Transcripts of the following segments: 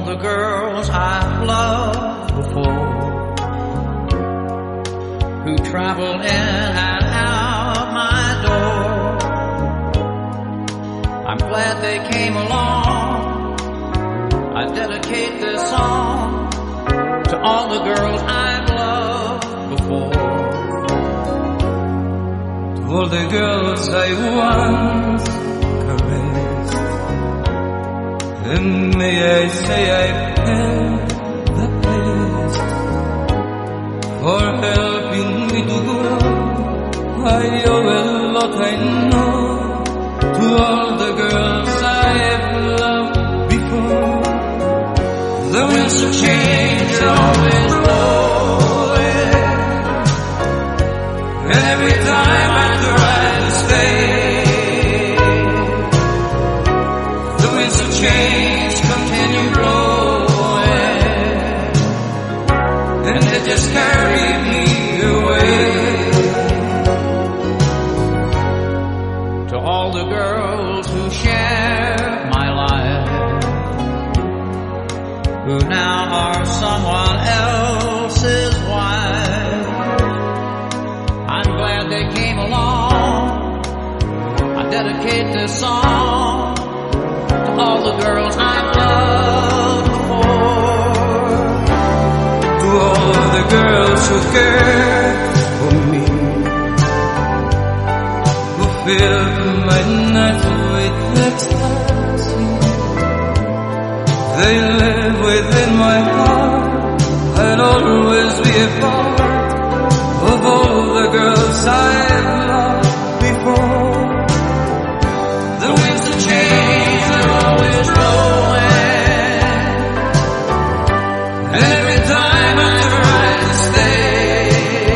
the girls I've loved before, who traveled in and out my door. I'm glad they came along. I dedicate this song to all the girls I've loved before, to all the girls I once caressed, and may I say I paid the best for helping me to grow. I owe a lot, I know, to all the girls I've loved before. The winds of change are always blowing, and every time I try to stay, the winds of change continue blowing, and they just carry me away. to all the girls who share my life, who now are someone else's wife. I'm glad they came along. I dedicate this song to all the girls I've loved before, to all the girls who cared for me, who filled my nights with ecstasy. They live within my heart. I'll always be a part of all the girls I've loved before. The winds of change are always blowing, and every time I try to stay,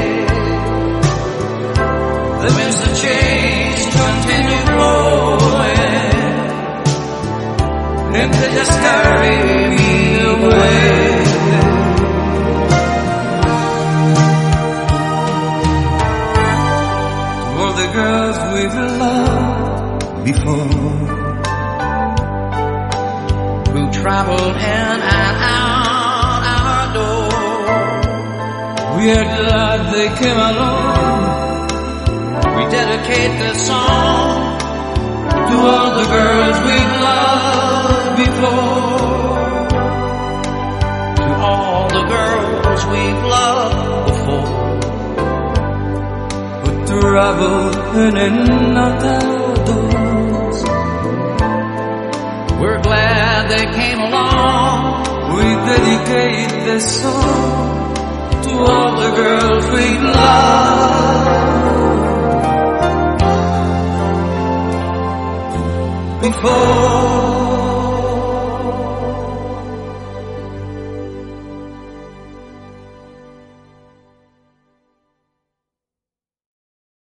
the winds of change continue blowing, and they just carry me away. To all the girls we've loved before, who traveled in and out our door. we are glad they came along. We dedicate this song To all the girls we've loved before, to all the girls we've loved before, who traveled in and out our doors. we're glad they came along. We dedicate this song to all the girls we've